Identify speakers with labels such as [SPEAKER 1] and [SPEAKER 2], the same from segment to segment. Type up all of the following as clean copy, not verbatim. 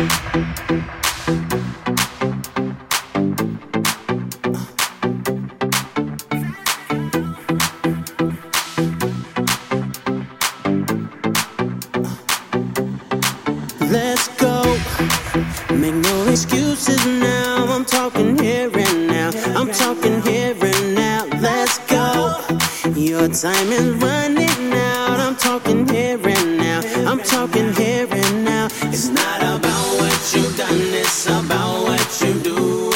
[SPEAKER 1] Let's go. Make no excuses now. I'm talking here and now. I'm talking here and now. Let's go. Your time is running out. I'm talking here and now. I'm talking here and now. It's not about what you've done, it's about what you do.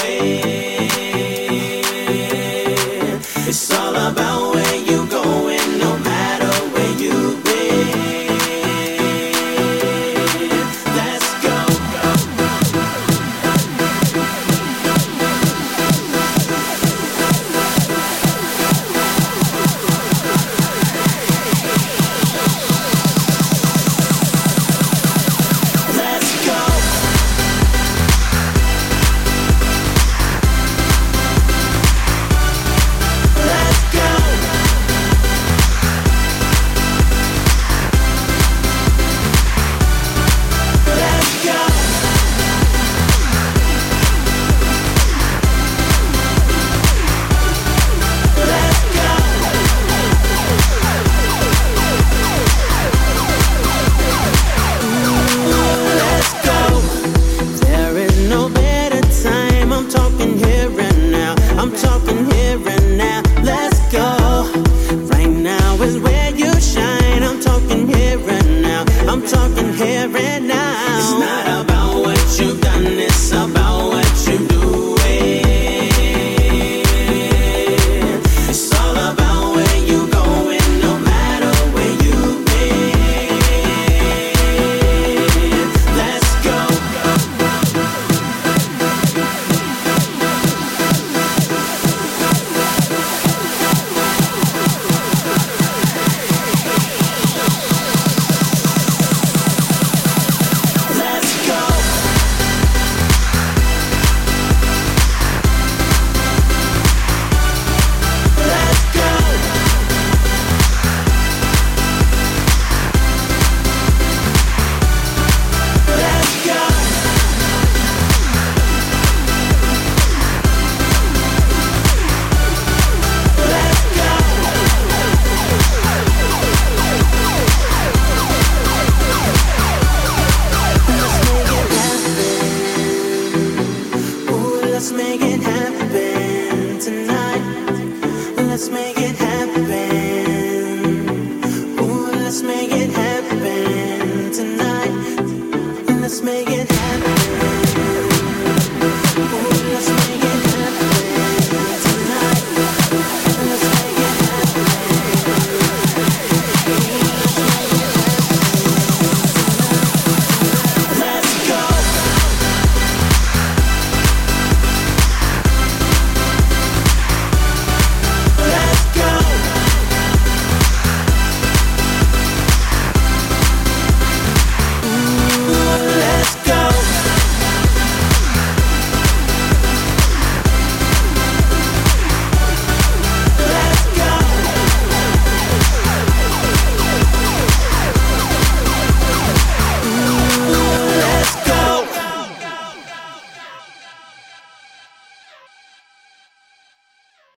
[SPEAKER 1] It's all about where you going, no matter where you've been. Let's go. Let's go. I'm talking here and now, let's go. Right now is where you shine. I'm talking here and now, I'm talking here and now. It's not about what you've done, it's about what you do. It's all about where you going, no matter where you've been. Let's go. Let's make it happen tonight. Let's make it happen. Ooh, let's make it happen tonight. Let's make it happen.